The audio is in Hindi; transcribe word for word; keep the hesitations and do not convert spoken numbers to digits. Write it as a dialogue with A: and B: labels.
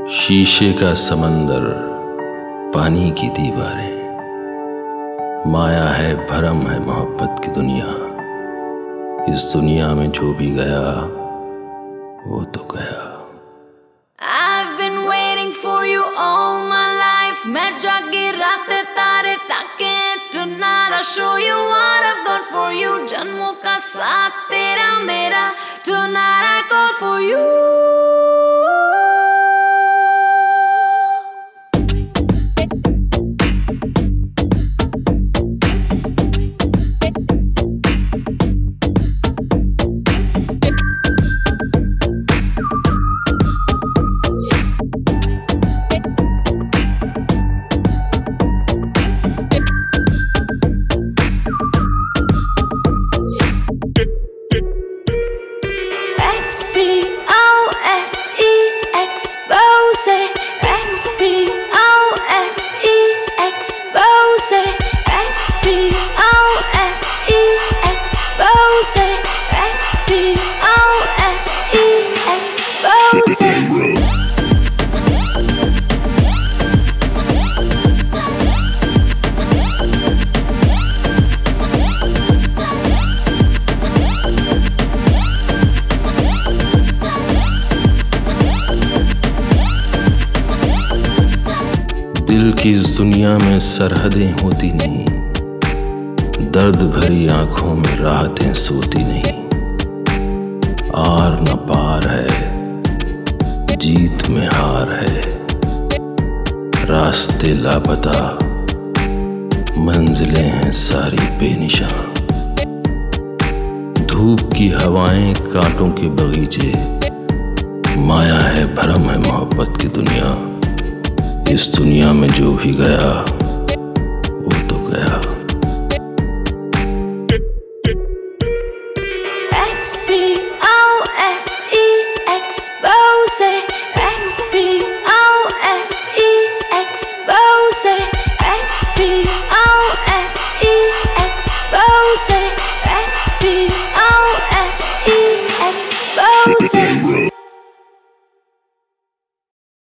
A: शीशे का समंदर, पानी की दीवारें, माया है भरम है मोहब्बत की दुनिया। इस दुनिया में जो भी गया वो तो गया।
B: I've been waiting for you all my life. मैं जागी रात तारे ताके tonight I'll show you what I've got for you. जन्मों का साथ तेरा मेरा, tonight I call for you. X P O S E expose it. X P O S E expose it. X P O S E expose it. X P O S E expose it.
A: दिल की इस दुनिया में सरहदें होती नहीं, दर्द भरी आंखों में राहतें सोती नहीं। आर न पार है, जीत में हार है, रास्ते लापता, मंजिलें हैं सारी बेनिशान। धूप की हवाएं, कांटों के बगीचे, माया है भरम है मोहब्बत की दुनिया। इस दुनिया में जो भी गया वो तो गया।
B: X P O S E expose it. X P O S E expose it. X P O S E expose it.